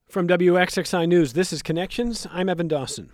From WXXI News, this is Connections. I'm Evan Dawson.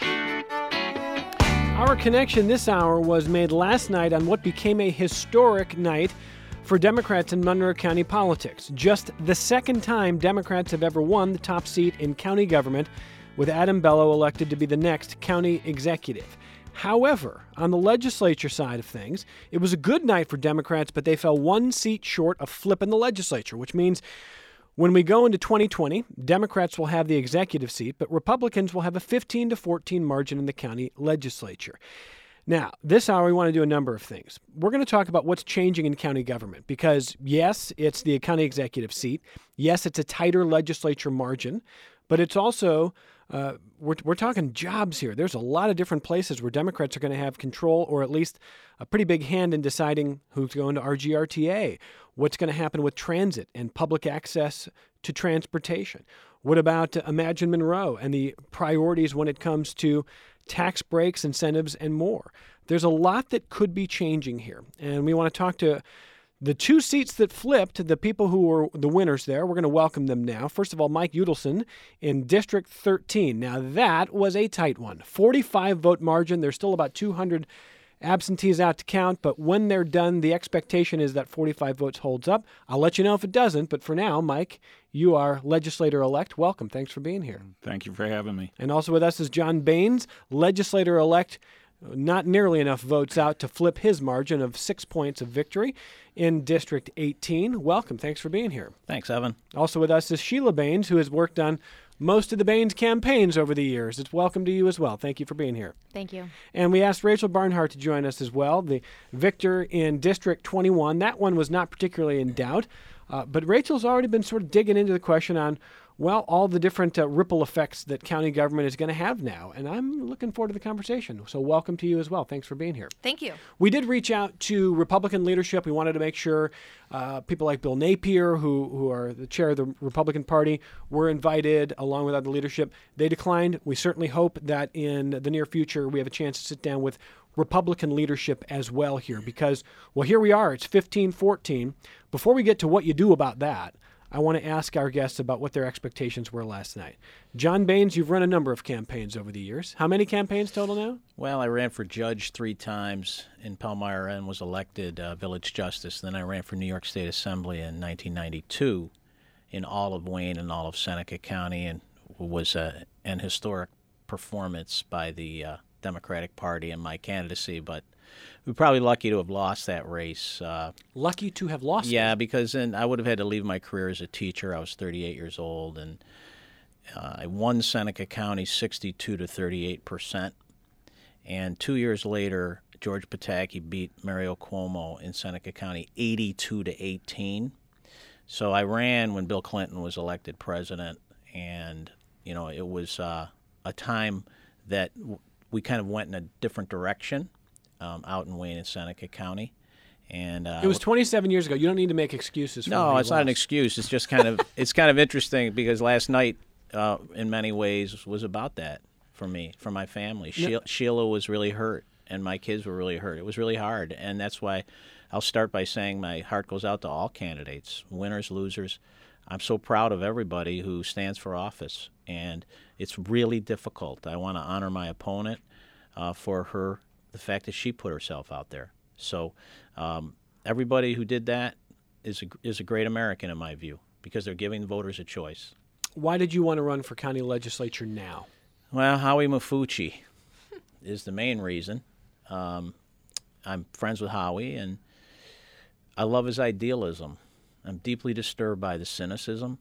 Our connection this hour was made last night on what became a historic night for Democrats in Monroe County politics. Just the second time Democrats have ever won the top seat in county government, with Adam Bello elected to be the next county executive. However, on the legislature side of things, it was a good night for Democrats, but they fell one seat short of flipping the legislature, which means when we go into 2020, Democrats will have the executive seat, but Republicans will have a 15-14 margin in the county legislature. Now, this hour we want to do a number of things. We're going to talk about what's changing in county government because, yes, it's the county executive seat. Yes, it's a tighter legislature margin, but it's also we're talking jobs here. There's a lot of different places where Democrats are going to have control or at least a pretty big hand in deciding who's going to RGRTA, what's going to happen with transit and public access to transportation. What about Imagine Monroe and the priorities when it comes to tax breaks, incentives, and more? There's a lot that could be changing here, and we want to talk to the two seats that flipped, the people who were the winners there. We're going to welcome them now. First of all, Mike Udelson in District 13. Now, that was a tight one. 45-vote margin. There's still about 200 absentees out to count, but when they're done, the expectation is that 45 votes holds up. I'll let you know if it doesn't, but for now, Mike, you are legislator-elect. Welcome. Thanks for being here. Thank you for having me. And also with us is John Baines, legislator-elect. Not nearly enough votes out to flip his margin of 6 points of victory in District 18. Welcome. Thanks for being here. Thanks, Evan. Also with us is Sheila Baines, who has worked on most of the Baines campaigns over the years. It's welcome to you as well. Thank you for being here. Thank you. And we asked Rachel Barnhart to join us as well, the victor in District 21. That one was not particularly in doubt, but Rachel's already been sort of digging into the question on all the different ripple effects that county government is going to have now. And I'm looking forward to the conversation. So welcome to you as well. Thanks for being here. Thank you. We did reach out to Republican leadership. We wanted to make sure people like Bill Napier, who are the chair of the Republican Party, were invited along with other leadership. They declined. We certainly hope that in the near future we have a chance to sit down with Republican leadership as well here because, well, here we are. It's 15-14. Before we get to what you do about that, I want to ask our guests about what their expectations were last night. John Baines, you've run a number of campaigns over the years. How many campaigns total now? Well, I ran for judge 3 times in Palmyra and was elected village justice. Then I ran for New York State Assembly in 1992 in all of Wayne and all of Seneca County, and was an historic performance by the Democratic Party in my candidacy, but we're probably lucky to have lost that race. Lucky to have lost Yeah, it? because then I would have had to leave my career as a teacher. I was 38 years old, and I won Seneca County 62 to 38%. And 2 years later, George Pataki beat Mario Cuomo in Seneca County 82 to 18. So I ran when Bill Clinton was elected president, and it was a time that we kind of went in a different direction. Out in Wayne and Seneca County, and it was 27 years ago. You don't need to make excuses for No, it's not an excuse. It's just kind of interesting because last night, in many ways, was about that for me, for my family. Sheila was really hurt, and my kids were really hurt. It was really hard, and that's why I'll start by saying my heart goes out to all candidates, winners, losers. I'm so proud of everybody who stands for office, and it's really difficult. I want to honor my opponent for the fact that she put herself out there. So everybody who did that is a great American in my view because they're giving voters a choice. Why did you want to run for county legislature now? Well, Howie Mafucci is the main reason. I'm friends with Howie, and I love his idealism. I'm deeply disturbed by the cynicism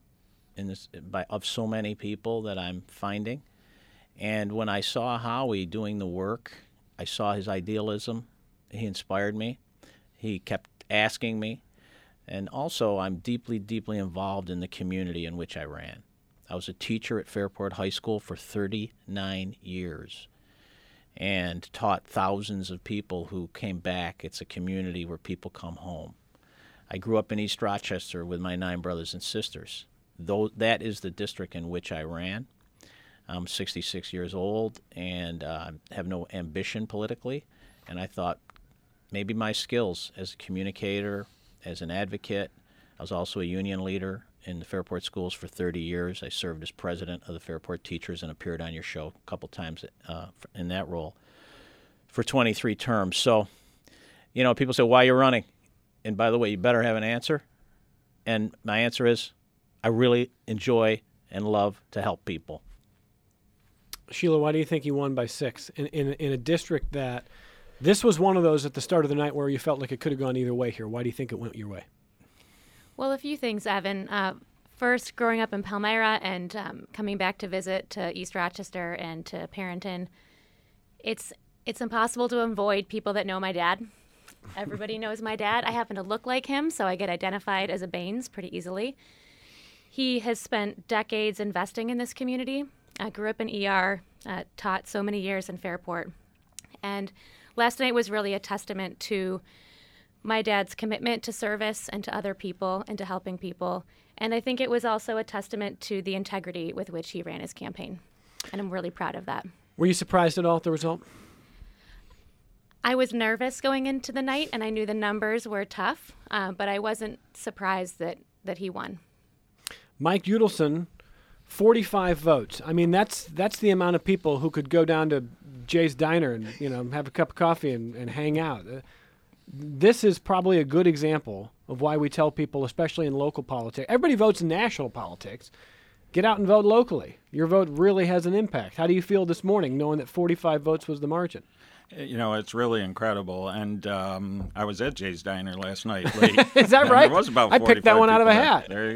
of so many people that I'm finding. And when I saw Howie doing the work, I saw his idealism. He inspired me. He kept asking me. And also, I'm deeply, deeply involved in the community in which I ran. I was a teacher at Fairport High School for 39 years and taught thousands of people who came back. It's a community where people come home. I grew up in East Rochester with my 9 brothers and sisters. That is the district in which I ran. I'm 66 years old and have no ambition politically. And I thought maybe my skills as a communicator, as an advocate, I was also a union leader, in the Fairport schools for 30 years. I served as president of the Fairport Teachers and appeared on your show a couple times in that role for 23 terms. So, people say, why are you running? And by the way, you better have an answer. And my answer is, I really enjoy and love to help people. Sheila, why do you think you won by 6 in a district that this was one of those at the start of the night where you felt like it could have gone either way here? Why do you think it went your way? Well, a few things, Evan. First, growing up in Palmyra and coming back to visit to East Rochester and to Parrenton, it's impossible to avoid people that know my dad. Everybody knows my dad. I happen to look like him, so I get identified as a Baines pretty easily. He has spent decades investing in this community. I grew up in ER, taught so many years in Fairport. And last night was really a testament to my dad's commitment to service and to other people and to helping people. And I think it was also a testament to the integrity with which he ran his campaign. And I'm really proud of that. Were you surprised at all at the result? I was nervous going into the night, and I knew the numbers were tough, but I wasn't surprised that he won. Mike Udelson, 45 votes. I mean, that's the amount of people who could go down to Jay's Diner and have a cup of coffee and hang out. This is probably a good example of why we tell people, especially in local politics, everybody votes in national politics. Get out and vote locally. Your vote really has an impact. How do you feel this morning, knowing that 45 votes was the margin? It's really incredible. And I was at Jay's Diner last night late. Is that right? There was about 45 I picked that one out of a there. hat. There you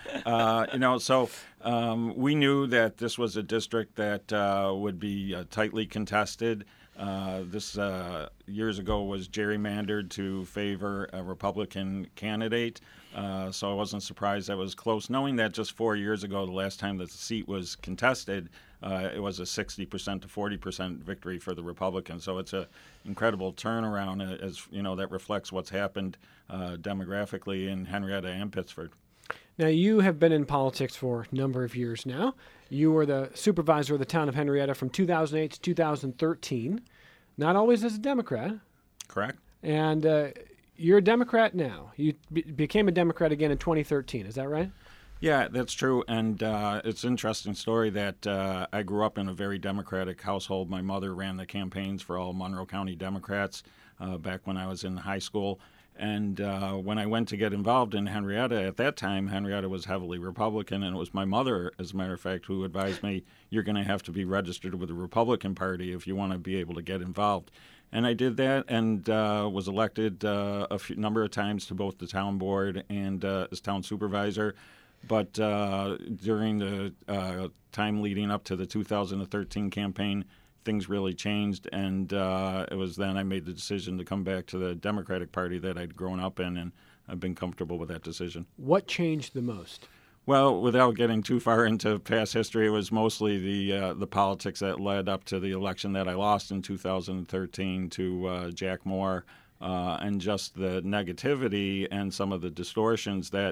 go. So we knew that this was a district that would be tightly contested. This years ago was gerrymandered to favor a Republican candidate. So I wasn't surprised that was close, knowing that just 4 years ago, the last time that the seat was contested, it was a 60% to 40% victory for the Republicans. So it's an incredible turnaround, as that reflects what's happened demographically in Henrietta and Pittsford. Now, you have been in politics for a number of years now. You were the supervisor of the town of Henrietta from 2008 to 2013, not always as a Democrat. Correct. And you're a Democrat now. You became a Democrat again in 2013. Is that right? Yeah, that's true. And it's an interesting story that I grew up in a very Democratic household. My mother ran the campaigns for all Monroe County Democrats back when I was in high school. And when I went to get involved in Henrietta, at that time, Henrietta was heavily Republican, and it was my mother, as a matter of fact, who advised me, you're going to have to be registered with the Republican Party if you want to be able to get involved. And I did that and was elected a number of times to both the town board and as town supervisor. But during the time leading up to the 2013 campaign, things really changed, and it was then I made the decision to come back to the Democratic Party that I'd grown up in, and I've been comfortable with that decision. What changed the most? Well, without getting too far into past history, it was mostly the politics that led up to the election that I lost in 2013 to Jack Moore, and just the negativity and some of the distortions that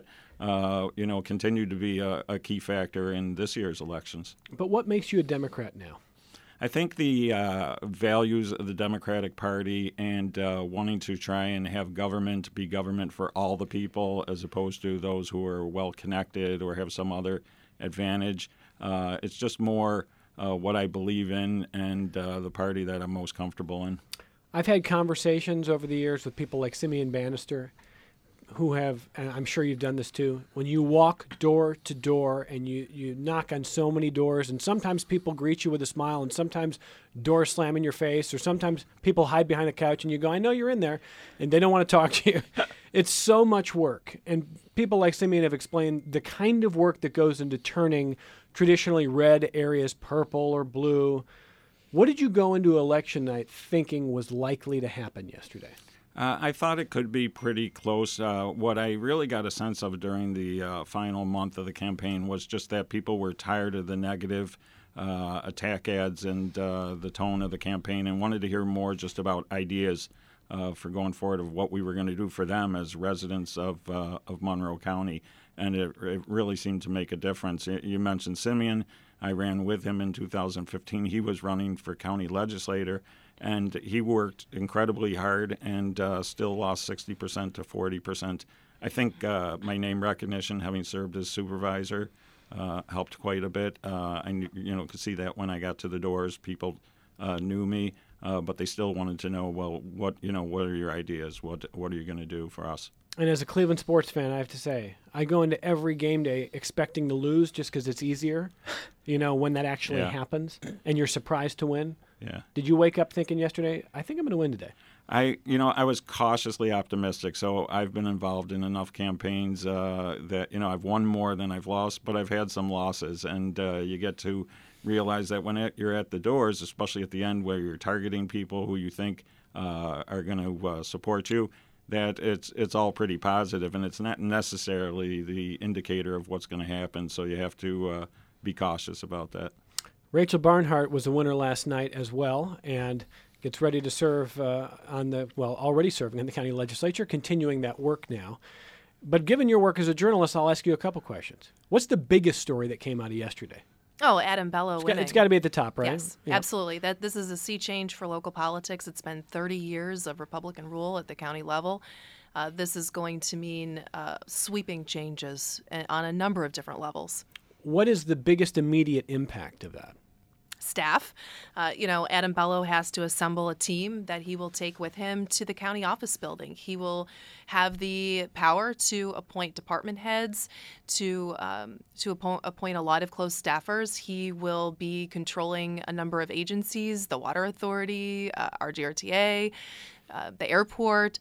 continue to be a key factor in this year's elections. But what makes you a Democrat now? I think the values of the Democratic Party and wanting to try and have government be government for all the people as opposed to those who are well-connected or have some other advantage. It's just more what I believe in and the party that I'm most comfortable in. I've had conversations over the years with people like Simeon Bannister who have, and I'm sure you've done this too, when you walk door to door and you knock on so many doors, and sometimes people greet you with a smile and sometimes doors slam in your face, or sometimes people hide behind a couch and you go, I know you're in there, and they don't want to talk to you. It's so much work. And people like Simeon have explained the kind of work that goes into turning traditionally red areas purple or blue. What did you go into election night thinking was likely to happen yesterday? I thought it could be pretty close. What I really got a sense of during the final month of the campaign was just that people were tired of the negative attack ads and the tone of the campaign and wanted to hear more just about ideas for going forward of what we were going to do for them as residents of Monroe County. And it really seemed to make a difference. You mentioned Simeon. I ran with him in 2015. He was running for county legislator. And he worked incredibly hard and still lost 60% to 40%. I think my name recognition, having served as supervisor, helped quite a bit. I could see that when I got to the doors, people knew me, but they still wanted to know, well, what are your ideas? What are you going to do for us? And as a Cleveland sports fan, I have to say, I go into every game day expecting to lose just because it's easier, when that actually happens, and you're surprised to win. Yeah. Did you wake up thinking yesterday, I think I'm going to win today? I was cautiously optimistic. So I've been involved in enough campaigns that, I've won more than I've lost, but I've had some losses. And you get to realize that when you're at the doors, especially at the end where you're targeting people who you think are going to support you, that it's all pretty positive, and it's not necessarily the indicator of what's going to happen. So you have to be cautious about that. Rachel Barnhart was the winner last night as well, and gets ready to serve already serving in the county legislature, continuing that work now. But given your work as a journalist, I'll ask you a couple questions. What's the biggest story that came out of yesterday? Oh, Adam Bello winning. It's got to be at the top, right? Yes, absolutely. This is a sea change for local politics. It's been 30 years of Republican rule at the county level. This is going to mean sweeping changes on a number of different levels. What is the biggest immediate impact of that? Staff. Adam Bello has to assemble a team that he will take with him to the county office building. He will have the power to appoint department heads, to appoint a lot of close staffers. He will be controlling a number of agencies, the Water Authority, RGRTA, the airport.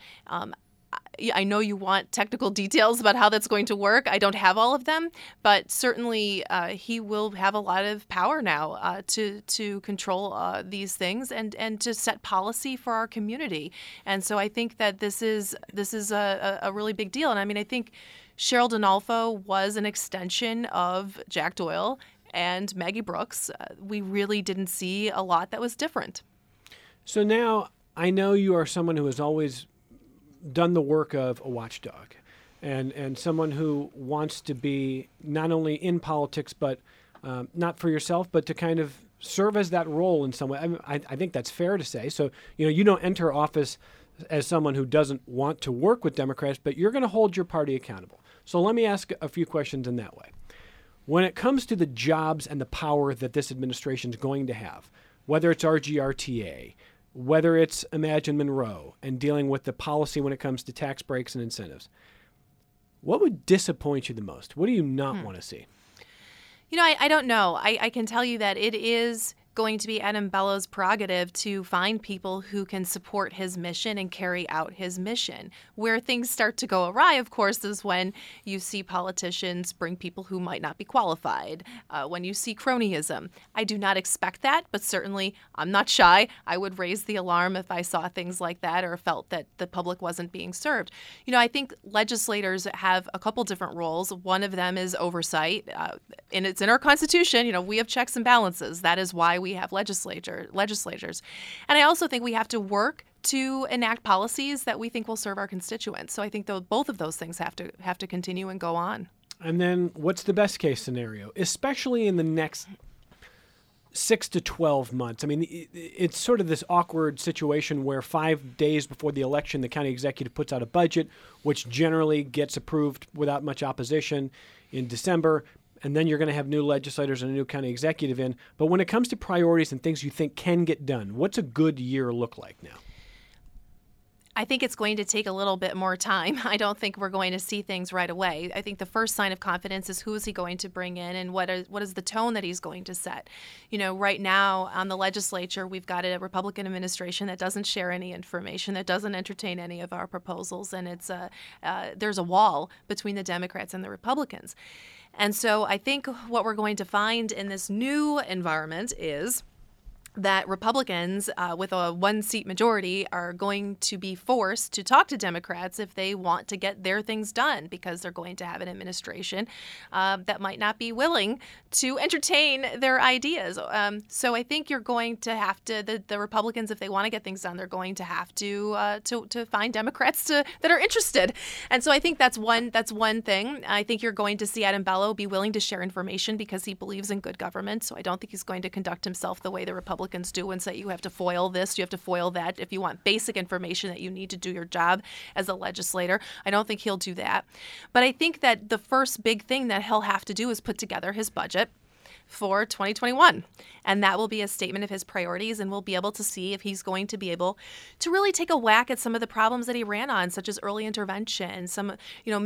I know you want technical details about how that's going to work. I don't have all of them, but certainly he will have a lot of power now to control these things and to set policy for our community. And so I think that this is a really big deal. And I mean, I think Cheryl Donalfo was an extension of Jack Doyle and Maggie Brooks. We really didn't see a lot that was different. So now I know you are someone who has always done the work of a watchdog and someone who wants to be not only in politics, but not for yourself, but to kind of serve as that role in some way. I think that's fair to say. So, you don't enter office as someone who doesn't want to work with Democrats, but you're going to hold your party accountable. So let me ask a few questions in that way. When it comes to the jobs and the power that this administration is going to have, whether it's RGRTA, whether it's Imagine Monroe and dealing with the policy when it comes to tax breaks and incentives, what would disappoint you the most? What do you not want to see? I don't know. I can tell you that it is going to be Adam Bello's prerogative to find people who can support his mission and carry out his mission. Where things start to go awry, of course, is when you see politicians bring people who might not be qualified, when you see cronyism. I do not expect that, but certainly I'm not shy. I would raise the alarm if I saw things like that or felt that the public wasn't being served. I think legislators have a couple different roles. One of them is oversight, and it's in our Constitution. We have checks and balances. That is why we have legislators. And I also think we have to work to enact policies that we think will serve our constituents. So I think both of those things have to continue and go on. And then what's the best case scenario, especially in the next 6 to 12 months? I mean, it's sort of this awkward situation where 5 days before the election, the county executive puts out a budget, which generally gets approved without much opposition in December. And then you're going to have new legislators and a new county executive in. But when it comes to priorities and things you think can get done, what's a good year look like now? I think it's going to take a little bit more time. I don't think we're going to see things right away. I think the first sign of confidence is who is he going to bring in and what is the tone that he's going to set. Right now on the legislature, we've got a Republican administration that doesn't share any information, that doesn't entertain any of our proposals, and there's a wall between the Democrats and the Republicans. And so I think what we're going to find in this new environment is that Republicans with a one-seat majority are going to be forced to talk to Democrats if they want to get their things done, because they're going to have an administration that might not be willing to entertain their ideas. So I think you're going to have to, the Republicans, if they want to get things done, they're going to have to find Democrats that are interested. And so I think that's one thing. I think you're going to see Adam Bello be willing to share information because he believes in good government. So I don't think he's going to conduct himself the way the Republicans Republicans do and say you have to foil this, you have to foil that if you want basic information that you need to do your job as a legislator. I don't think he'll do that. But I think that the first big thing that he'll have to do is put together his budget for 2021. And that will be a statement of his priorities, and we'll be able to see if he's going to be able to really take a whack at some of the problems that he ran on, such as early intervention, some,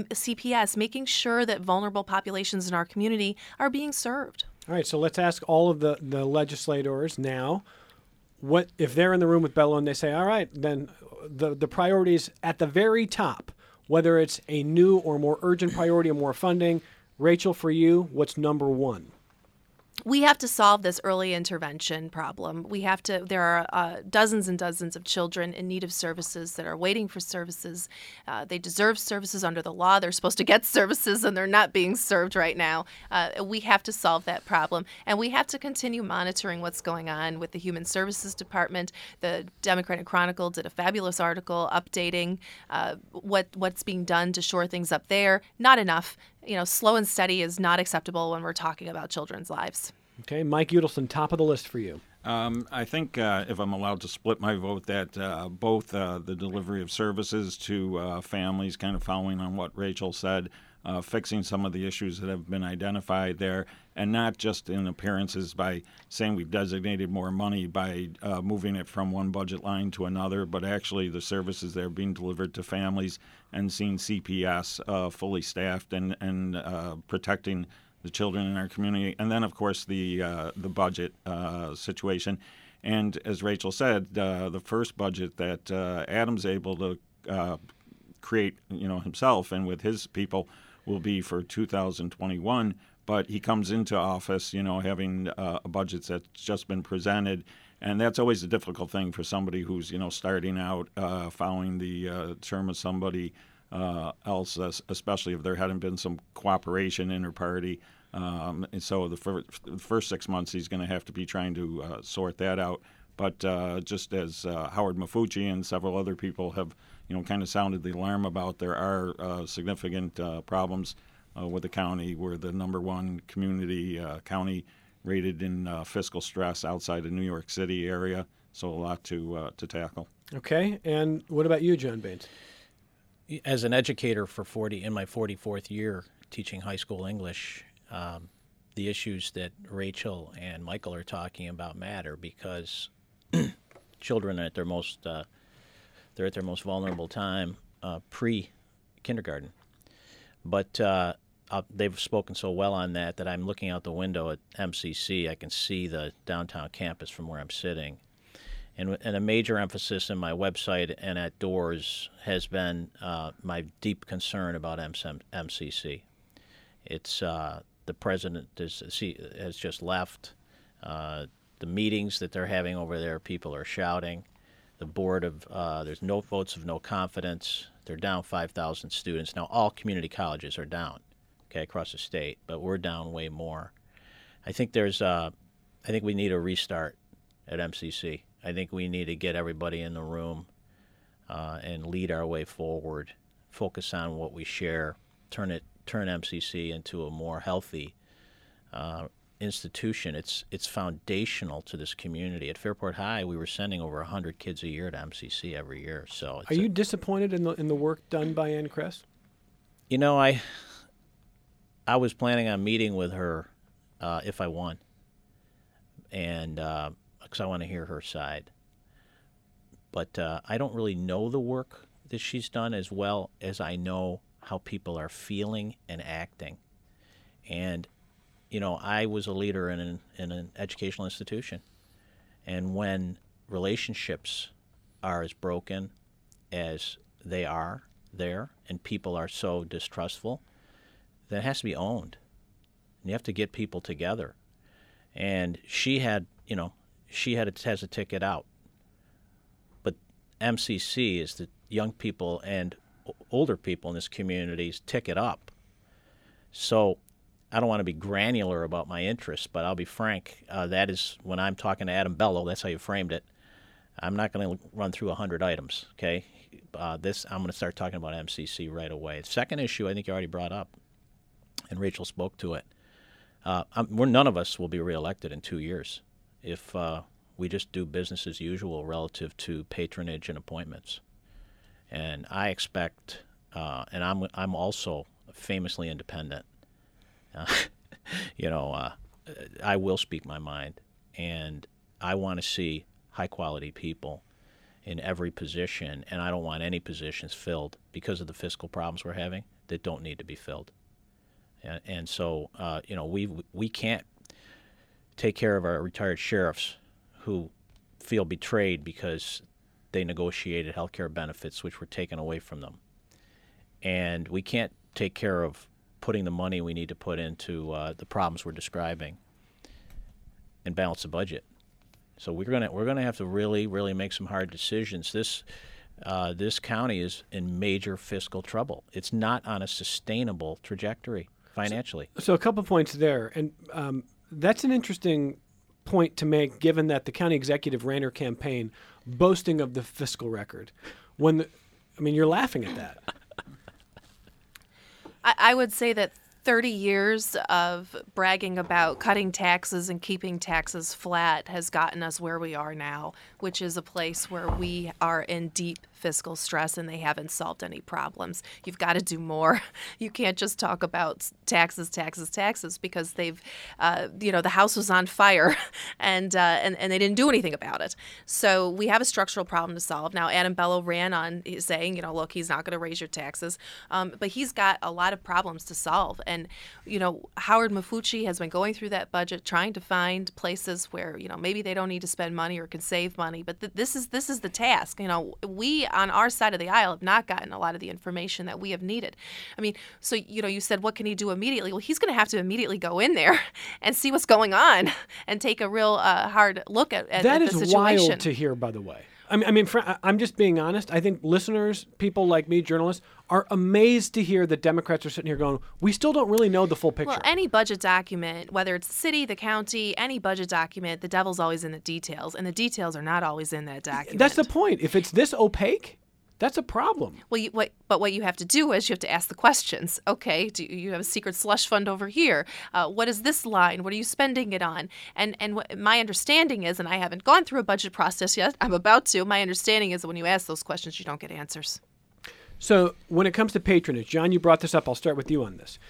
CPS, making sure that vulnerable populations in our community are being served. All right, so let's ask all of the legislators now, what if they're in the room with Bello and they say, all right, then the priorities at the very top, whether it's a new or more urgent priority or more funding, Rachel, for you, what's number one? We have to solve this early intervention problem. There are dozens and dozens of children in need of services that are waiting for services. They deserve services under the law. They're supposed to get services, and they're not being served right now. We have to solve that problem, and we have to continue monitoring what's going on with the Human Services Department. The Democratic Chronicle did a fabulous article updating what's being done to shore things up there. Not enough. Slow and steady is not acceptable when we're talking about children's lives. Okay, Mike Udelson, top of the list for you. I think if I'm allowed to split my vote, that both the delivery of services to families, kind of following on what Rachel said, fixing some of the issues that have been identified there, and not just in appearances by saying we've designated more money by moving it from one budget line to another, but actually the services that are being delivered to families and seeing CPS fully staffed and protecting the children in our community. And then, of course, the budget situation. And as Rachel said, the first budget that Adam's able to create, himself and with his people will be for 2021. But he comes into office, having a budget that's just been presented. And that's always a difficult thing for somebody who's, starting out following the term of somebody else, especially if there hadn't been some cooperation inter-party. And so the first 6 months, he's going to have to be trying to sort that out. But just as Howard Mafucci and several other people have, kind of sounded the alarm about, there are significant problems with the county. We're the number one county rated in fiscal stress outside the New York City area. So a lot to tackle. Okay. And what about you, John Baines? As an educator in my 44th year teaching high school English, the issues that Rachel and Michael are talking about matter because children are at their most vulnerable time pre-kindergarten. But they've spoken so well on that I'm looking out the window at MCC. I can see the downtown campus from where I'm sitting. And a major emphasis in my website and at Doors has been my deep concern about MCC. It's the president has just left. The meetings that they're having over there, people are shouting. The board there's no votes of no confidence. They're down 5,000 students. Now, all community colleges are down, across the state, but we're down way more. I think we need a restart at MCC. I think we need to get everybody in the room and lead our way forward, focus on what we share, turn MCC into a more healthy institution. It's foundational to this community. At Fairport High, we were sending over 100 kids a year to MCC every year. So, are you disappointed in the work done by Ann Kress? I was planning on meeting with her if I won, and because I want to hear her side. But I don't really know the work that she's done as well as I know how people are feeling and acting. And, I was a leader in an educational institution. And when relationships are as broken as they are there and people are so distrustful, then it has to be owned. And you have to get people together. And she has a ticket out. But MCC is the young people and older people in this community's ticket up. So I don't want to be granular about my interests, but I'll be frank. That is when I'm talking to Adam Bello, that's how you framed it. I'm not going to run through 100 items, okay? I'm going to start talking about MCC right away. The second issue I think you already brought up, and Rachel spoke to it. None of us will be reelected in 2 years if We just do business as usual relative to patronage and appointments. And I expect, and I'm also famously independent. I will speak my mind, and I want to see high-quality people in every position, and I don't want any positions filled because of the fiscal problems we're having that don't need to be filled. And so, we can't take care of our retired sheriffs who feel betrayed because they negotiated health care benefits which were taken away from them. And we can't take care of putting the money we need to put into the problems we're describing and balance the budget. So we're gonna have to really make some hard decisions. This county is in major fiscal trouble. It's not on a sustainable trajectory financially. So a couple points there, and that's an interesting point to make, given that the county executive ran her campaign boasting of the fiscal record. You're laughing at that. I would say that 30 years of bragging about cutting taxes and keeping taxes flat has gotten us where we are now, which is a place where we are in deep fiscal stress and they haven't solved any problems. You've got to do more. You can't just talk about taxes, because they've, the house was on fire and they didn't do anything about it. So we have a structural problem to solve. Now, Adam Bello ran on saying, look, he's not going to raise your taxes, but he's got a lot of problems to solve. And, Howard Mafucci has been going through that budget, trying to find places where, maybe they don't need to spend money or can save money. But this is the task. We on our side of the aisle have not gotten a lot of the information that we have needed. So, you said, what can he do immediately? Well, he's going to have to immediately go in there and see what's going on and take a real hard look at the situation. That is wild to hear, by the way. I'm just being honest. I think listeners, people like me, journalists, are amazed to hear that Democrats are sitting here going, we still don't really know the full picture. Well, any budget document, whether it's the city, the county, any budget document, the devil's always in the details, and the details are not always in that document. That's the point. If it's this opaque, that's a problem. Well, what you have to do is you have to ask the questions. Okay, do you have a secret slush fund over here? What is this line? What are you spending it on? And my understanding is, and I haven't gone through a budget process yet, I'm about to, my understanding is that when you ask those questions, you don't get answers. So when it comes to patronage, John, you brought this up. I'll start with you on this.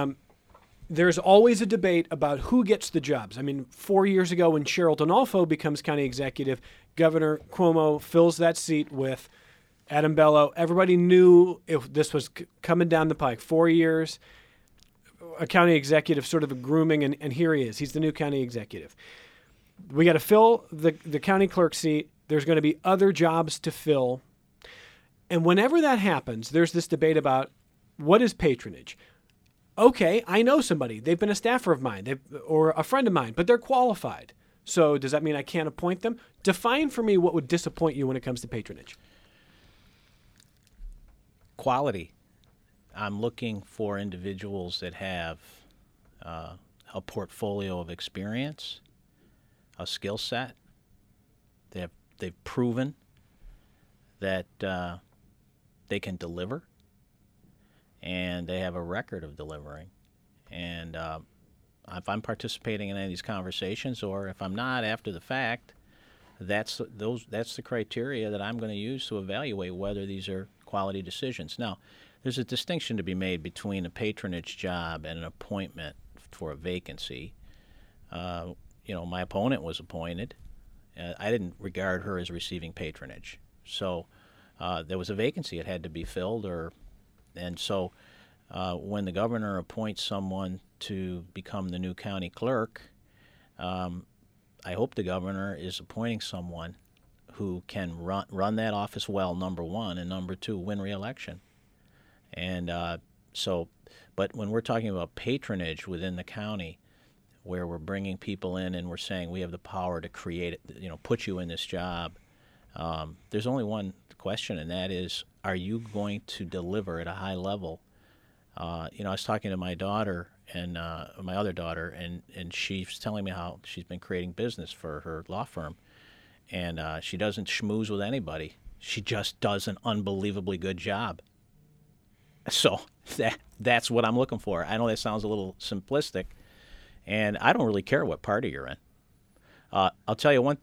There's always a debate about who gets the jobs. 4 years ago when Cheryl Donalfo becomes county executive, Governor Cuomo fills that seat with Adam Bello. Everybody knew if this was coming down the pike. 4 years, a county executive, sort of a grooming, and here he is. He's the new county executive. We got to fill the county clerk seat. There's going to be other jobs to fill. And whenever that happens, there's this debate about what is patronage. Okay, I know somebody. They've been a staffer of mine or a friend of mine, but they're qualified. So does that mean I can't appoint them? Define for me what would disappoint you when it comes to patronage. Quality. I'm looking for individuals that have a portfolio of experience, a skill set. They've proven that they can deliver, and they have a record of delivering. And if I'm participating in any of these conversations, or if I'm not after the fact, that's the criteria that I'm going to use to evaluate whether these are quality decisions. Now, there's a distinction to be made between a patronage job and an appointment for a vacancy. My opponent was appointed. I didn't regard her as receiving patronage. So there was a vacancy. It had to be filled. And so when the governor appoints someone to become the new county clerk, I hope the governor is appointing someone who can run that office well, number one, and number two, win re-election. And but when we're talking about patronage within the county, where we're bringing people in and we're saying we have the power to create it, put you in this job, there's only one question, and that is, are you going to deliver at a high level? I was talking to my daughter and my other daughter, and she's telling me how she's been creating business for her law firm. And she doesn't schmooze with anybody. She just does an unbelievably good job. So that's what I'm looking for. I know that sounds a little simplistic, and I don't really care what party you're in. I'll tell you one thing.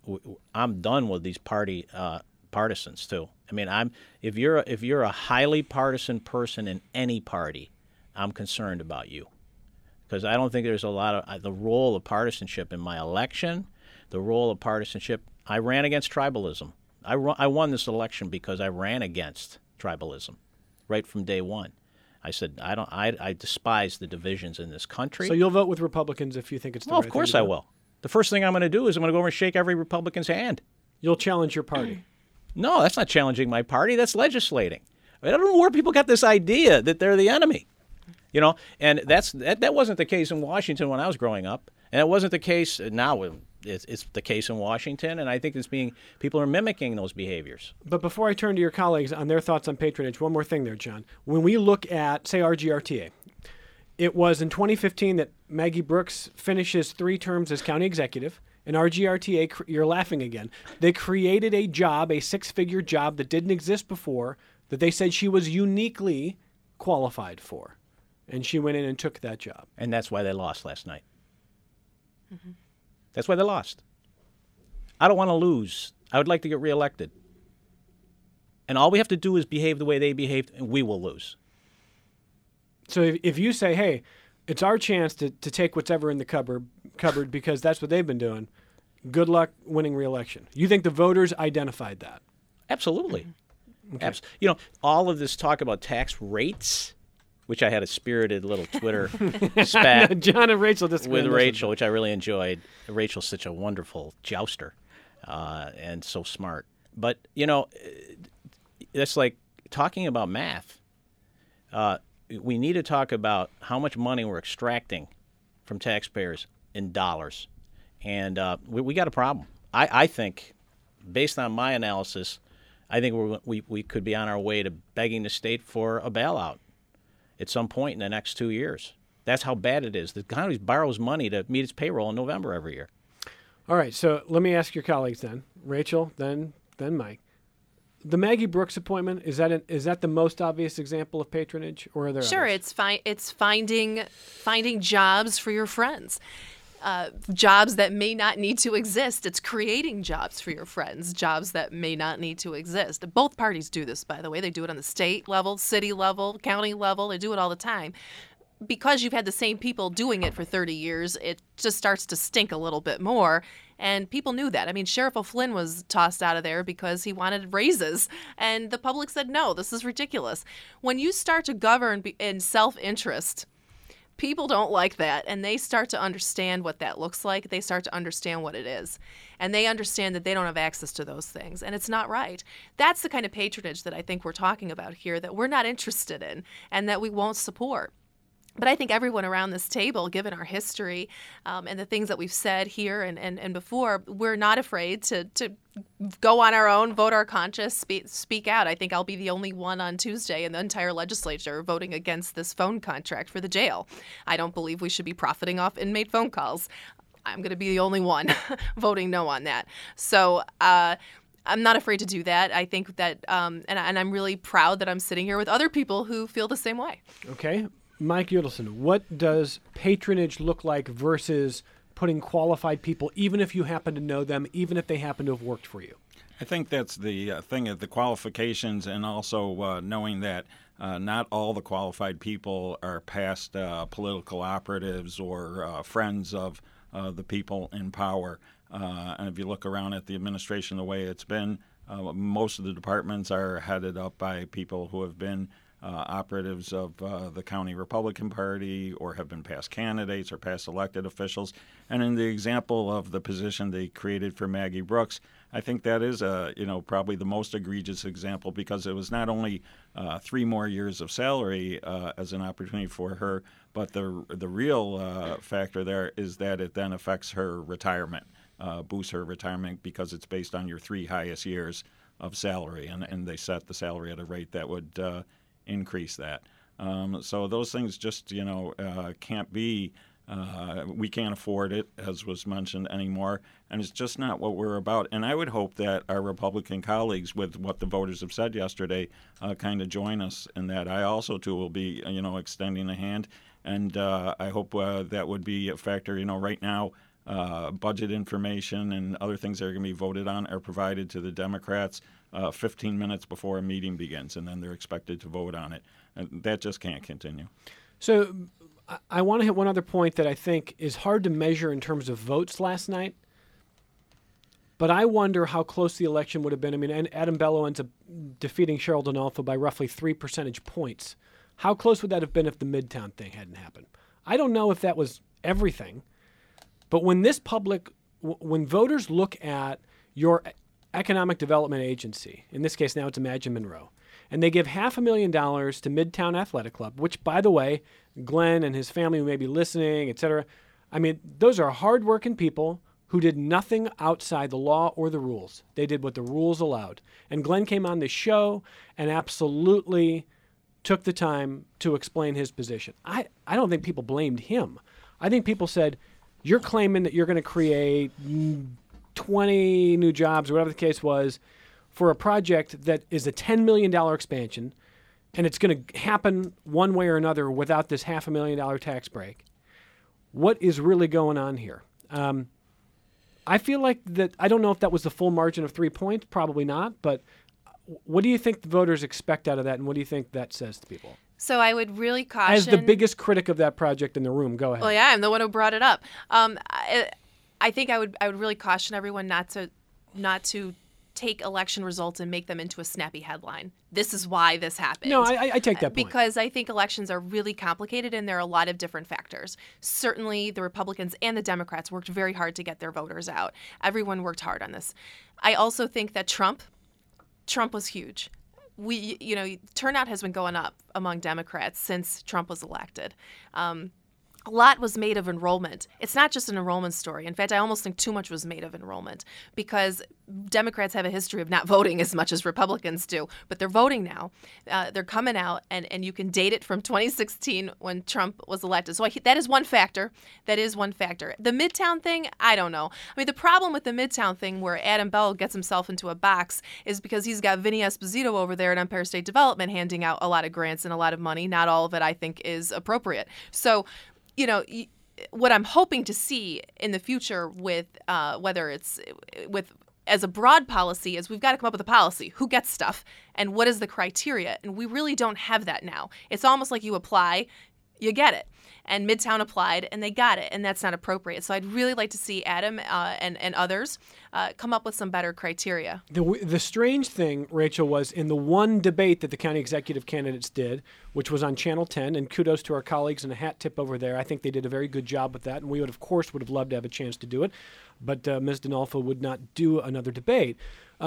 I'm done with these partisans too. I mean, if you're a highly partisan person in any party, I'm concerned about you, because I don't think there's a lot of the role of partisanship in my election. The role of partisanship. I ran against tribalism. I won this election because I ran against tribalism, right from day one. I said I despise the divisions in this country. So you'll vote with Republicans if you think it's the right thing to do? Of course I will. The first thing I'm going to do is I'm going to go over and shake every Republican's hand. You'll challenge your party. No, that's not challenging my party. That's legislating. I don't know where people got this idea that they're the enemy. And that wasn't the case in Washington when I was growing up, and it wasn't the case now. It's the case in Washington, and I think people are mimicking those behaviors. But before I turn to your colleagues on their thoughts on patronage, one more thing there, John. When we look at, say, RGRTA, it was in 2015 that Maggie Brooks finishes 3 terms as county executive, and RGRTA, you're laughing again, they created a job, a 6-figure job that didn't exist before, that they said she was uniquely qualified for. And she went in and took that job. And that's why they lost last night. Mm-hmm. That's why they lost. I don't want to lose. I would like to get reelected. And all we have to do is behave the way they behaved, and we will lose. So if you say, hey, it's our chance to take whatever in the cupboard because that's what they've been doing, good luck winning re-election. You think the voters identified that? Absolutely. Okay. All of this talk about tax rates, which I had a spirited little Twitter spat John and Rachel with Rachel, which I really enjoyed. Rachel's such a wonderful jouster and so smart. But, that's like talking about math. We need to talk about how much money we're extracting from taxpayers in dollars. And we got a problem. I think, based on my analysis, I think we could be on our way to begging the state for a bailout at some point in the next 2 years. That's how bad it is. The county borrows money to meet its payroll in November every year. All right, so let me ask your colleagues then. Rachel, then Mike. The Maggie Brooks appointment, is that the most obvious example of patronage, or are there Sure, others? it's finding jobs for your friends. Jobs that may not need to exist. It's creating jobs for your friends, jobs that may not need to exist. Both parties do this, by the way. They do it on the state level, city level, county level. They do it all the time. Because you've had the same people doing it for 30 years, it just starts to stink a little bit more. And people knew that. I mean, Sheriff O'Flynn was tossed out of there because he wanted raises. And the public said, no, this is ridiculous. When you start to govern in self-interest, people don't like that, and they start to understand what that looks like. They start to understand what it is, and they understand that they don't have access to those things, and it's not right. That's the kind of patronage that I think we're talking about here, that we're not interested in and that we won't support. But I think everyone around this table, given our history and the things that we've said here and before, we're not afraid to go on our own, vote our conscience, speak out. I think I'll be the only one on Tuesday in the entire legislature voting against this phone contract for the jail. I don't believe we should be profiting off inmate phone calls. I'm going to be the only one voting no on that. So I'm not afraid to do that. I think that, and I'm really proud that I'm sitting here with other people who feel the same way. Okay. Mike Udelson, what does patronage look like versus putting qualified people, even if you happen to know them, even if they happen to have worked for you? I think that's the thing of the qualifications, and also knowing that not all the qualified people are past political operatives or friends of the people in power. And if you look around at the administration the way it's been, most of the departments are headed up by people who have been operatives of the county Republican Party or have been past candidates or past elected officials. And in the example of the position they created for Maggie Brooks, I think that is probably the most egregious example, because it was not only 3 more years of salary as an opportunity for her, but the real factor there is that it then affects her retirement, boosts her retirement, because it's based on your 3 highest years of salary, and they set the salary at a rate that would increase that. So those things just, can't be, we can't afford it, as was mentioned, anymore. And it's just not what we're about. And I would hope that our Republican colleagues, with what the voters have said yesterday, kind of join us in that. I also, too, will be, extending a hand. And I hope that would be a factor. Right now, budget information and other things that are going to be voted on are provided to the Democrats 15 minutes before a meeting begins, and then they're expected to vote on it. And that just can't continue. So I want to hit one other point that I think is hard to measure in terms of votes last night. But I wonder how close the election would have been. I mean, and Adam Bello ends up defeating Cheryl Donalfo by roughly 3 percentage points. How close would that have been if the Midtown thing hadn't happened? I don't know if that was everything. But when when voters look at your economic development agency, in this case now it's Imagine Monroe, and they give $500,000 to Midtown Athletic Club, which, by the way, Glenn and his family who may be listening, et cetera, I mean, those are hardworking people who did nothing outside the law or the rules. They did what the rules allowed. And Glenn came on the show and absolutely took the time to explain his position. I don't think people blamed him. I think people said, you're claiming that you're going to create 20 new jobs, or whatever the case was, for a project that is a $10 million expansion, and it's going to happen one way or another without this $500,000 tax break. What is really going on here? I feel like that. I don't know if that was the full margin of 3 points. Probably not. But what do you think the voters expect out of that, and what do you think that says to people? So I would really caution. As the biggest critic of that project in the room, go ahead. Well, yeah, I'm the one who brought it up. I think I would really caution everyone not to take election results and make them into a snappy headline. This is why this happened. No, I take that point. Because I think elections are really complicated and there are a lot of different factors. Certainly the Republicans and the Democrats worked very hard to get their voters out. Everyone worked hard on this. I also think that Trump was huge. Turnout has been going up among Democrats since Trump was elected. A lot was made of enrollment. It's not just an enrollment story. In fact, I almost think too much was made of enrollment because Democrats have a history of not voting as much as Republicans do, but they're voting now. They're coming out, and you can date it from 2016 when Trump was elected. So that is one factor. That is one factor. The Midtown thing, I don't know. I mean, the problem with the Midtown thing where Adam Bell gets himself into a box is because he's got Vinny Esposito over there at Empire State Development handing out a lot of grants and a lot of money. Not all of it, I think, is appropriate. So, what I'm hoping to see in the future with whether it's with as a broad policy is we've got to come up with a policy. Who gets stuff and what is the criteria? And we really don't have that now. It's almost like you apply, you get it. And Midtown applied and they got it, and that's not appropriate. So I'd really like to see Adam and others come up with some better criteria. The strange thing, Rachel, was in the one debate that the county executive candidates did, which was on Channel 10, and kudos to our colleagues and a hat tip over there. I think they did a very good job with that, and we would have loved to have a chance to do it, but Ms. Donalfo would not do another debate.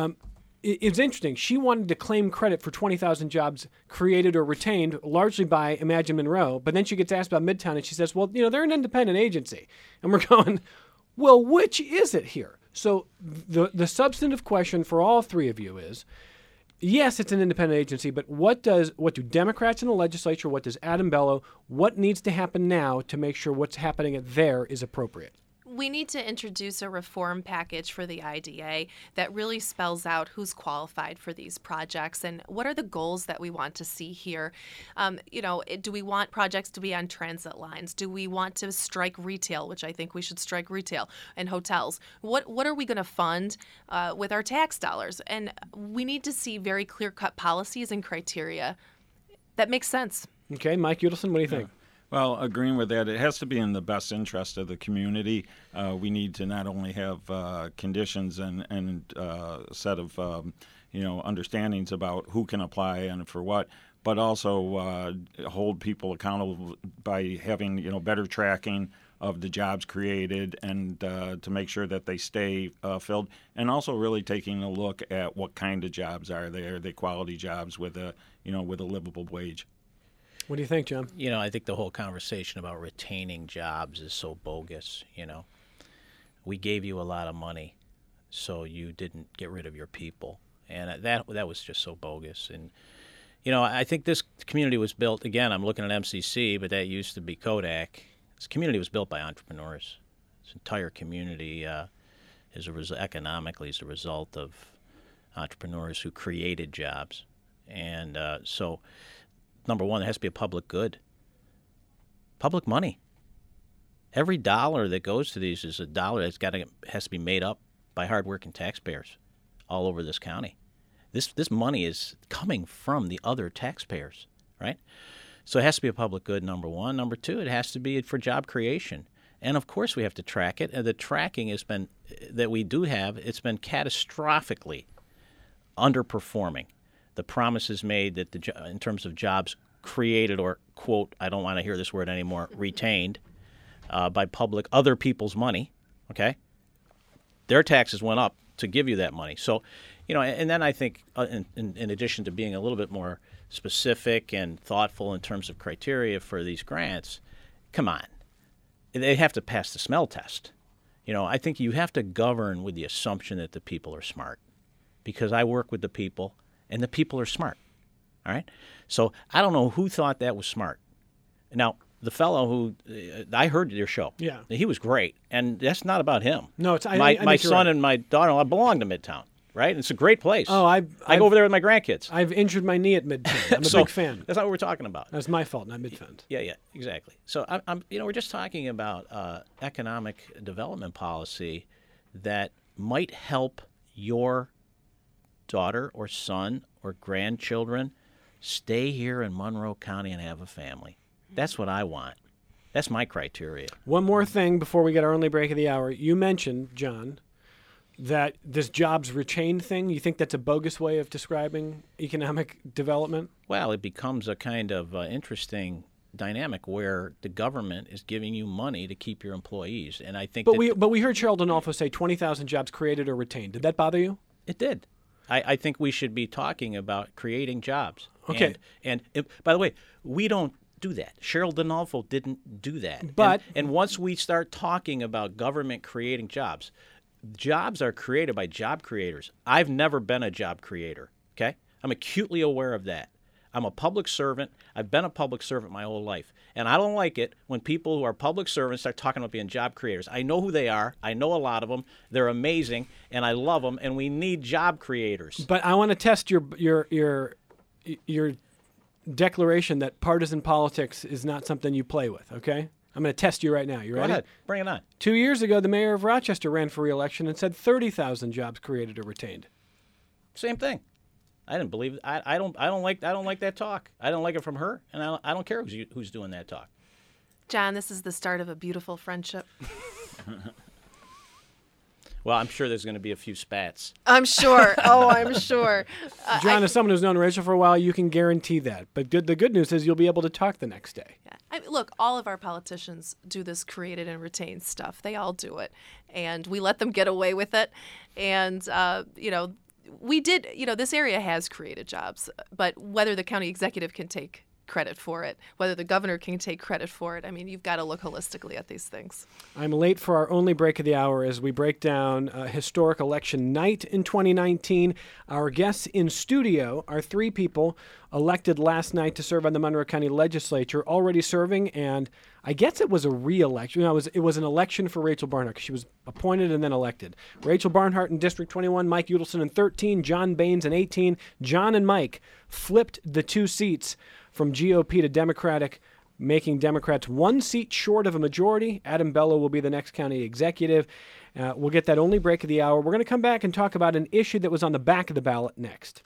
It's interesting. She wanted to claim credit for 20,000 jobs created or retained largely by Imagine Monroe, but then she gets asked about Midtown, and she says, well, they're an independent agency. And we're going, well, which is it here? So the substantive question for all three of you is, yes, it's an independent agency, but what do Democrats in the legislature, what does Adam Bello, what needs to happen now to make sure what's happening there is appropriate? We need to introduce a reform package for the IDA that really spells out who's qualified for these projects and what are the goals that we want to see here. Do we want projects to be on transit lines? Do we want to strike retail, which I think we should strike retail, and hotels? What are we going to fund with our tax dollars? And we need to see very clear-cut policies and criteria that make sense. Okay, Mike Udelson, what do you think? Well, agreeing with that, it has to be in the best interest of the community. We need to not only have conditions and set of understandings about who can apply and for what, but also hold people accountable by having better tracking of the jobs created and to make sure that they stay filled, and also really taking a look at what kind of jobs are there. Are they quality jobs with a livable wage? What do you think, John? I think the whole conversation about retaining jobs is so bogus. We gave you a lot of money, so you didn't get rid of your people, and that was just so bogus. And I think this community was built. Again, I'm looking at MCC, but that used to be Kodak. This community was built by entrepreneurs. This entire community economically is a result of entrepreneurs who created jobs, and so. Number one, there has to be a public good. Public money. Every dollar that goes to these is a dollar has to be made up by hardworking taxpayers all over this county. This money is coming from the other taxpayers, right? So it has to be a public good, number one. Number two, it has to be for job creation. And, of course, we have to track it. And the tracking it's been catastrophically underperforming. The promises made that in terms of jobs created or, quote, I don't want to hear this word anymore, retained by other people's money, okay? Their taxes went up to give you that money. So, and then I think in addition to being a little bit more specific and thoughtful in terms of criteria for these grants, come on. They have to pass the smell test. I think you have to govern with the assumption that the people are smart, because I work with the people, and the people are smart, all right? So I don't know who thought that was smart. Now, the fellow who I heard your show, yeah, he was great, and that's not about him. No, it's my son and my daughter-in-law belong to Midtown. Right? It's a great place. Oh, I go over there with my grandkids. I've injured my knee at Midtown. I'm a big fan. That's not what we're talking about. That's my fault, not Midtown. Yeah, exactly. So we're just talking about economic development policy that might help your daughter or son or grandchildren stay here in Monroe County and have a family. That's what I want. That's my criteria. One more thing before we get our only break of the hour. You mentioned, John, that this jobs retained thing, you think that's a bogus way of describing economic development? Well, it becomes a kind of interesting dynamic where the government is giving you money to keep your employees, and I think. But we heard Cheryl Donalfo say 20,000 jobs created or retained. Did that bother you? It did. I think we should be talking about creating jobs. Okay. And by the way, we don't do that. Cheryl Donalfo didn't do that. But and once we start talking about government creating jobs. Jobs are created by job creators. I've never been a job creator, okay? I'm acutely aware of that. I'm a public servant. I've been a public servant my whole life. And I don't like it when people who are public servants start talking about being job creators. I know who they are. I know a lot of them. They're amazing, and I love them, and we need job creators. But I want to test your declaration that partisan politics is not something you play with, okay? I'm going to test you right now. You ready? Go ahead. Bring it on. 2 years ago, the mayor of Rochester ran for re-election and said 30,000 jobs created or retained. Same thing. I didn't believe. I don't like that talk. I don't like it from her, and I don't care who's doing that talk. John, this is the start of a beautiful friendship. Well, I'm sure there's going to be a few spats. I'm sure. Oh, I'm sure. John, as someone who's known Rachel for a while, you can guarantee that. But the good news is you'll be able to talk the next day. Yeah. Look, all of our politicians do this created and retained stuff. They all do it. And we let them get away with it. And, we did, this area has created jobs. But whether the county executive can take credit for it, whether the governor can take credit for it, I mean, you've got to look holistically at these things. I'm late for our only break of the hour as we break down historic election night in 2019. Our guests in studio are three people elected last night to serve on the Monroe County Legislature, already serving, and I guess it was a re-election. It was an election for Rachel Barnhart. She was appointed and then elected. Rachel Barnhart in District 21, Mike Udelson in 13, John Baines in 18. John and Mike flipped the two seats from GOP to Democratic, making Democrats one seat short of a majority. Adam Bello will be the next county executive. We'll get that only break of the hour. We're going to come back and talk about an issue that was on the back of the ballot next.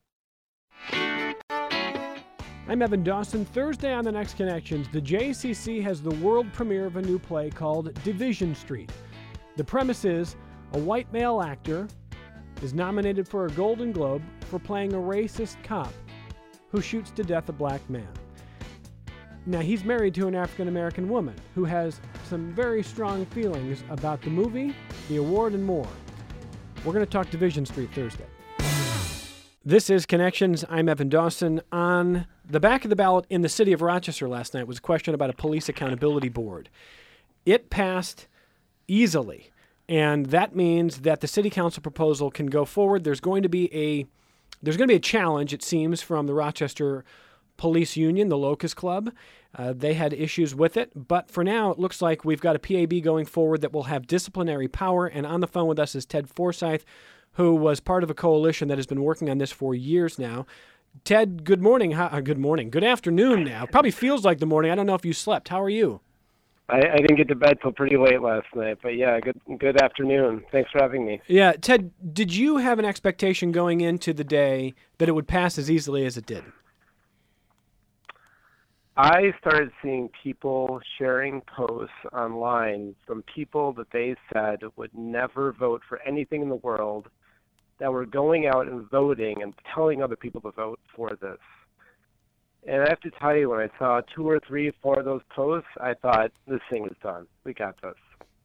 I'm Evan Dawson. Thursday on The Next Connections, the JCC has the world premiere of a new play called Division Street. The premise is a white male actor is nominated for a Golden Globe for playing a racist cop who shoots to death a black man. Now, he's married to an African-American woman who has some very strong feelings about the movie, the award, and more. We're going to talk Division Street Thursday. This is Connections. I'm Evan Dawson. On the back of the ballot in the city of Rochester last night was a question about a police accountability board. It passed easily, and that means that the city council proposal can go forward. There's going to be a challenge, it seems, from the Rochester Police Union, the Locust Club. They had issues with it, but for now it looks like we've got a PAB going forward that will have disciplinary power, and on the phone with us is Ted Forsyth, who was part of a coalition that has been working on this for years now. Ted, good morning. Good morning. Good afternoon now. Probably feels like the morning. I don't know if you slept. How are you? I didn't get to bed till pretty late last night, but yeah, good afternoon. Thanks for having me. Yeah, Ted, did you have an expectation going into the day that it would pass as easily as it did? I started seeing people sharing posts online from people that they said would never vote for anything in the world, that were going out and voting and telling other people to vote for this. And I have to tell you, when I saw 2 or 3, 4 of those posts, I thought, this thing is done. We got this.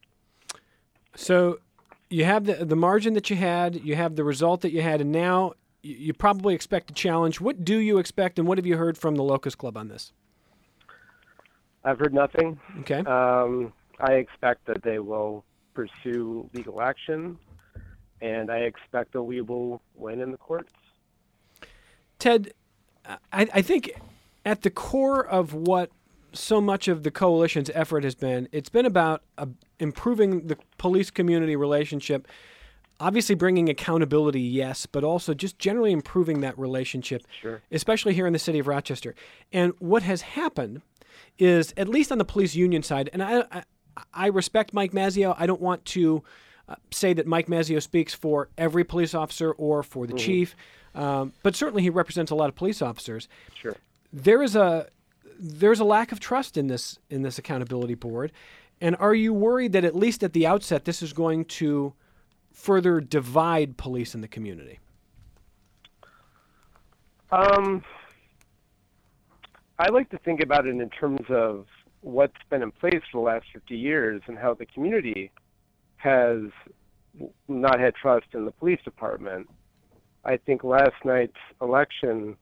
So you have the margin that you have the result that you had, and now you probably expect a challenge. What do you expect, and what have you heard from the Locust Club on this? I've heard nothing. Okay. I expect that they will pursue legal action, and I expect that we will win in the courts. Ted, I think at the core of what so much of the coalition's effort has been, it's been about improving the police community relationship, obviously bringing accountability, yes, but also just generally improving that relationship, Sure. especially here in the city of Rochester. And what has happened is, at least on the police union side, and I respect Mike Mazzeo. I don't want to say that Mike Mazzeo speaks for every police officer or for the chief, but certainly he represents a lot of police officers. Sure. There's a lack of trust in this accountability board, and are you worried that at least at the outset this is going to further divide police in the community? I like to think about it in terms of what's been in place for the last 50 years and how the community has not had trust in the police department. I think last night's election,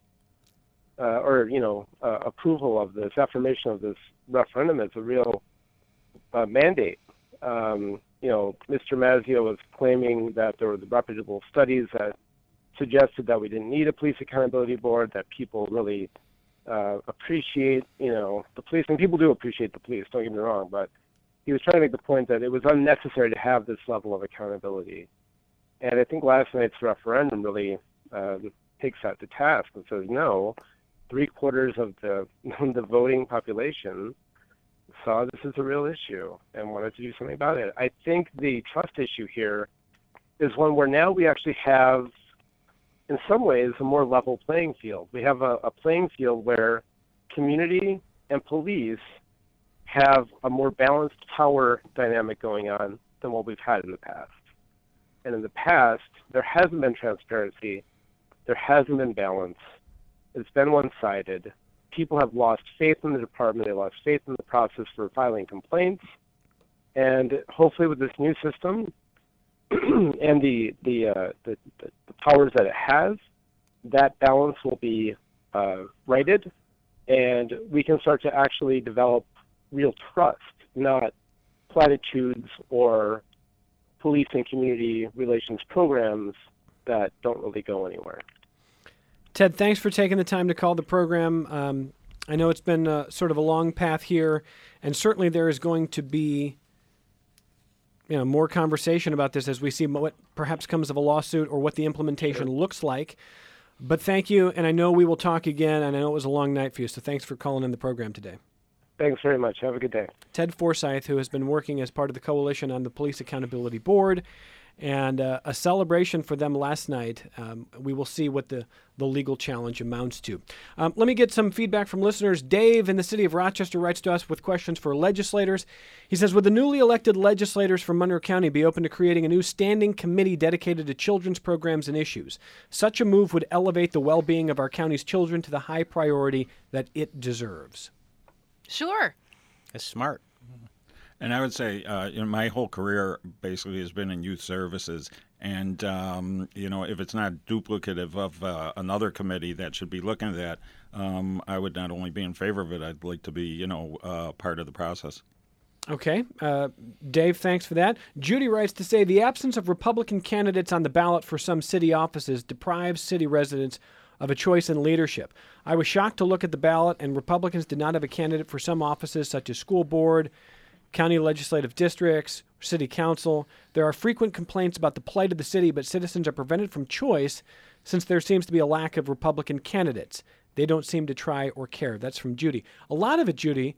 approval of this, affirmation of this referendum is a real mandate. Mr. Mazzeo was claiming that there were reputable studies that suggested that we didn't need a police accountability board, that people really appreciate, the police, and people do appreciate the police, don't get me wrong, but he was trying to make the point that it was unnecessary to have this level of accountability. And I think last night's referendum really takes that to task and says, no, 3/4 of the voting population saw this as a real issue and wanted to do something about it. I think the trust issue here is one where now we actually have, in some ways, a more level playing field. We have a playing field where community and police have a more balanced power dynamic going on than what we've had in the past. And in the past, there hasn't been transparency. There hasn't been balance. It's been one-sided. People have lost faith in the department. They lost faith in the process for filing complaints. And hopefully with this new system and the powers that it has, that balance will be righted, and we can start to actually develop real trust, not platitudes or police and community relations programs that don't really go anywhere. Ted, thanks for taking the time to call the program. I know it's been sort of a long path here, and certainly there is going to be more conversation about this as we see what perhaps comes of a lawsuit or what the implementation looks like. But thank you, and I know we will talk again, and I know it was a long night for you, so thanks for calling in the program today. Thanks very much. Have a good day. Ted Forsyth, who has been working as part of the coalition on the Police Accountability Board, and a celebration for them last night. We will see what the legal challenge amounts to. Let me get some feedback from listeners. Dave in the city of Rochester writes to us with questions for legislators. He says, would the newly elected legislators from Monroe County be open to creating a new standing committee dedicated to children's programs and issues? Such a move would elevate the well-being of our county's children to the high priority that it deserves. Sure. That's smart. And I would say, my whole career basically has been in youth services. And, if it's not duplicative of another committee that should be looking at that, I would not only be in favor of it, I'd like to be, part of the process. Okay. Dave, thanks for that. Judy writes to say, the absence of Republican candidates on the ballot for some city offices deprives city residents of a choice in leadership. I was shocked to look at the ballot, and Republicans did not have a candidate for some offices such as school board, county legislative districts, city council. There are frequent complaints about the plight of the city, but citizens are prevented from choice since there seems to be a lack of Republican candidates. They don't seem to try or care. That's from Judy. A lot of it, Judy,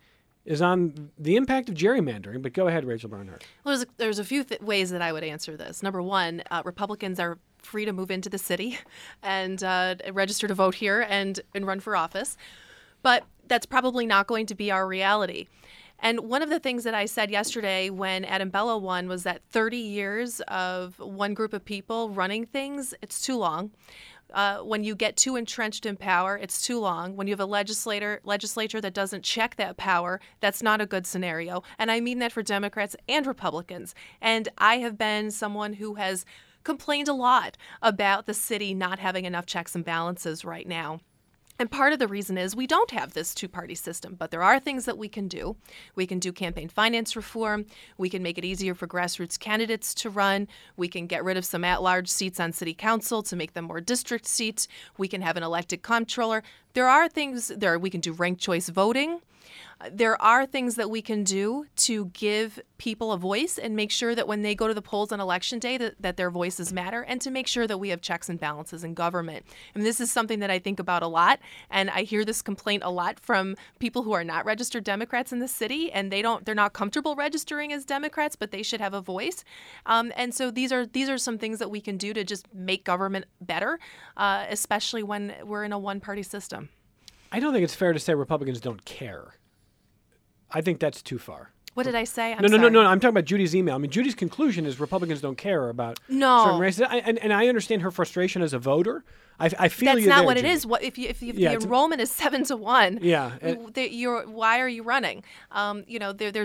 is on the impact of gerrymandering. But go ahead, Rachel Barnhart. Well, there's a few ways that I would answer this. Number one, Republicans are free to move into the city and register to vote here and run for office. But that's probably not going to be our reality. And one of the things that I said yesterday when Adam Bello won was that 30 years of one group of people running things, it's too long. When you get too entrenched in power, it's too long. When you have a legislature that doesn't check that power, that's not a good scenario. And I mean that for Democrats and Republicans. And I have been someone who has complained a lot about the city not having enough checks and balances right now. And part of the reason is we don't have this two-party system, but there are things that we can do. We can do campaign finance reform. We can make it easier for grassroots candidates to run. We can get rid of some at-large seats on city council to make them more district seats. We can have an elected comptroller. There are things there. We can do ranked choice voting. There are things that we can do to give people a voice and make sure that when they go to the polls on election day that their voices matter, and to make sure that we have checks and balances in government. And this is something that I think about a lot, and I hear this complaint a lot from people who are not registered Democrats in the city, and they're not comfortable registering as Democrats, but they should have a voice. And so these are some things that we can do to just make government better, especially when we're in a one-party system. I don't think it's fair to say Republicans don't care. I think that's too far. What did I say? No. I'm talking about Judy's email. I mean, Judy's conclusion is Republicans don't care about certain races. And I understand her frustration as a voter. I feel that's you not there, what Judy. it is. What if the enrollment is 7-1? Yeah. Why are you running? There's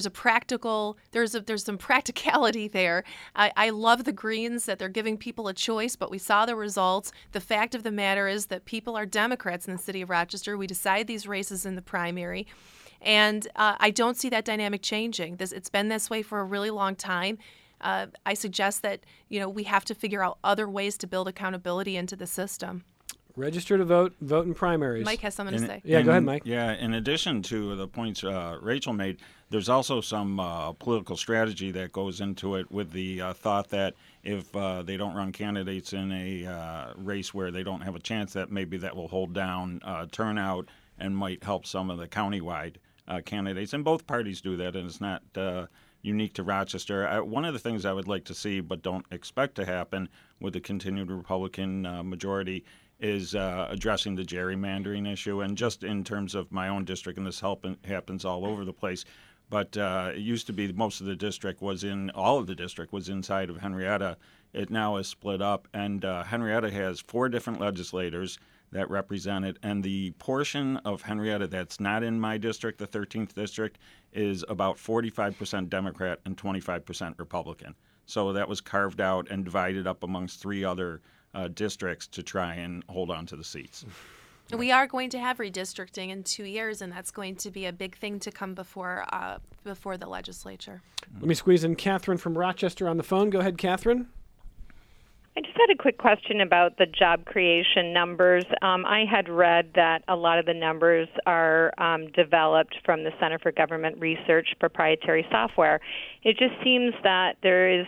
some practicality there. I love the Greens that they're giving people a choice, but we saw the results. The fact of the matter is that people are Democrats in the city of Rochester. We decide these races in the primary. And I don't see that dynamic changing. It's been this way for a really long time. I suggest that we have to figure out other ways to build accountability into the system. Register to vote in primaries. Mike has something to say. Yeah, go ahead, Mike. Yeah, in addition to the points Rachel made, there's also some political strategy that goes into it with the thought that if they don't run candidates in a race where they don't have a chance, that maybe that will hold down turnout and might help some of the countywide candidates. And both parties do that, and it's not unique to Rochester. One of the things I would like to see, but don't expect to happen with the continued Republican majority, is addressing the gerrymandering issue. And just in terms of my own district, and this happens all over the place, but it used to be most of the district all of the district was inside of Henrietta. It now is split up, and Henrietta has 4 different legislators that represent it, and the portion of Henrietta that's not in my district, the 13th district, is about 45% Democrat and 25% Republican. So that was carved out and divided up amongst 3 other districts to try and hold on to the seats. We are going to have redistricting in 2 years, and that's going to be a big thing to come before the legislature. Let me squeeze in Catherine from Rochester on the phone. Go ahead, Catherine. I just had a quick question about the job creation numbers. I had read that a lot of the numbers are developed from the Center for Government Research proprietary software. It just seems that there is,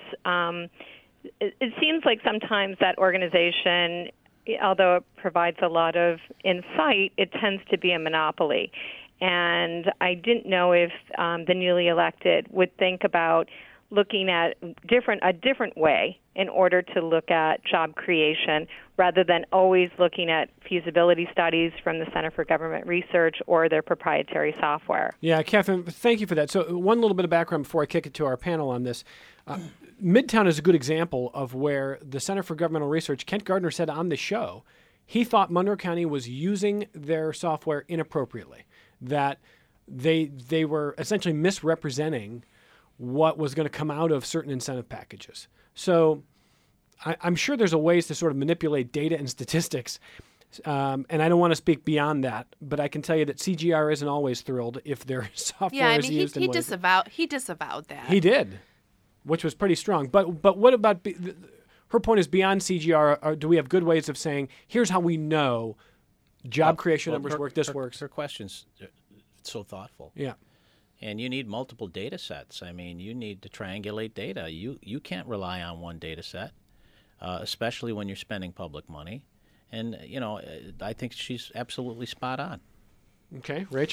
it seems like sometimes that organization, although it provides a lot of insight, it tends to be a monopoly. And I didn't know if the newly elected would think about looking at a different way in order to look at job creation rather than always looking at feasibility studies from the Center for Government Research or their proprietary software. Yeah, Catherine, thank you for that. So one little bit of background before I kick it to our panel on this. Midtown is a good example of where the Center for Governmental Research, Kent Gardner said on the show, he thought Monroe County was using their software inappropriately, that they were essentially misrepresenting what was going to come out of certain incentive packages. So I'm sure there's a ways to sort of manipulate data and statistics, and I don't want to speak beyond that, but I can tell you that CGR isn't always thrilled if their software is used in ways. He disavowed that. He did, which was pretty strong. But what about her point is beyond CGR? Do we have good ways of saying, here's how we know job creation numbers work, this works? Her question's so thoughtful. Yeah. And you need multiple data sets. I mean, you need to triangulate data. You can't rely on one data set, especially when you're spending public money. And, I think she's absolutely spot on. Okay. Rachel?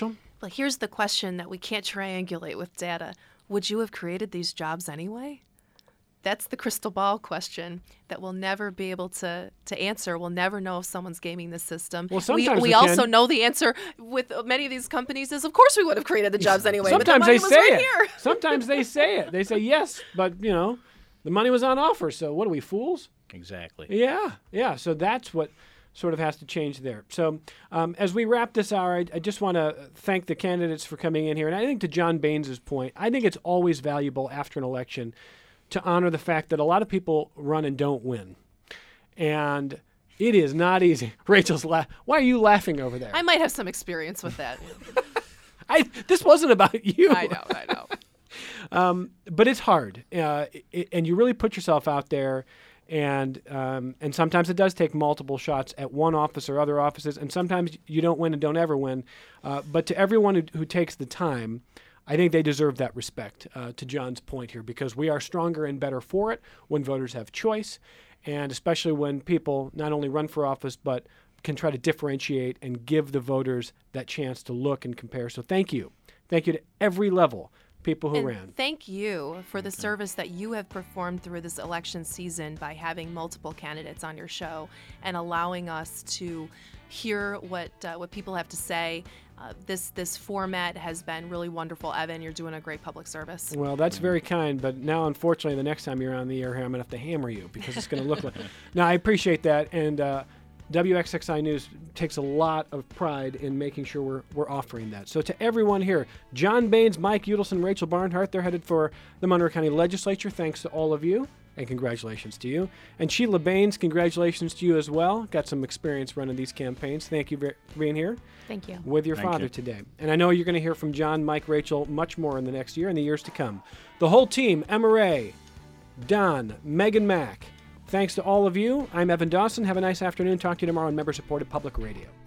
But here's the question that we can't triangulate with data. Would you have created these jobs anyway? That's the crystal ball question that we'll never be able to answer. We'll never know if someone's gaming the system. Well, sometimes we also know the answer with many of these companies is, of course, we would have created the jobs anyway. Sometimes but the money they was say right it. Here. Sometimes they say it. They say yes, but the money was on offer. So what are we, fools? Exactly. Yeah. So that's what sort of has to change there. So as we wrap this hour, I just want to thank the candidates for coming in here. And I think to John Baines' point, I think it's always valuable after an election to honor the fact that a lot of people run and don't win. And it is not easy. Rachel's Why are you laughing over there? I might have some experience with that. This wasn't about you. I know. But it's hard. And you really put yourself out there. And sometimes it does take multiple shots at one office or other offices. And sometimes you don't win and don't ever win. But to everyone who takes the time, I think they deserve that respect, to John's point here, because we are stronger and better for it when voters have choice, and especially when people not only run for office, but can try to differentiate and give the voters that chance to look and compare. So thank you. Thank you to every level, people who ran. Thank you for the service that you have performed through this election season by having multiple candidates on your show and allowing us to hear what people have to say. This format has been really wonderful, Evan. You're doing a great public service. Well, that's very kind, but now, unfortunately, the next time you're on the air here, I'm going to have to hammer you because it's going to look like... No, I appreciate that, and WXXI News takes a lot of pride in making sure we're offering that. So to everyone here, John Baines, Mike Udelson, Rachel Barnhart, they're headed for the Monroe County Legislature. Thanks to all of you. And congratulations to you. And Sheila Baines, congratulations to you as well. Got some experience running these campaigns. Thank you for being here. Thank you. With your father today. And I know you're going to hear from John, Mike, Rachel much more in the next year and the years to come. The whole team, Emma Ray, Don, Megan Mack. Thanks to all of you. I'm Evan Dawson. Have a nice afternoon. Talk to you tomorrow on member-supported public radio.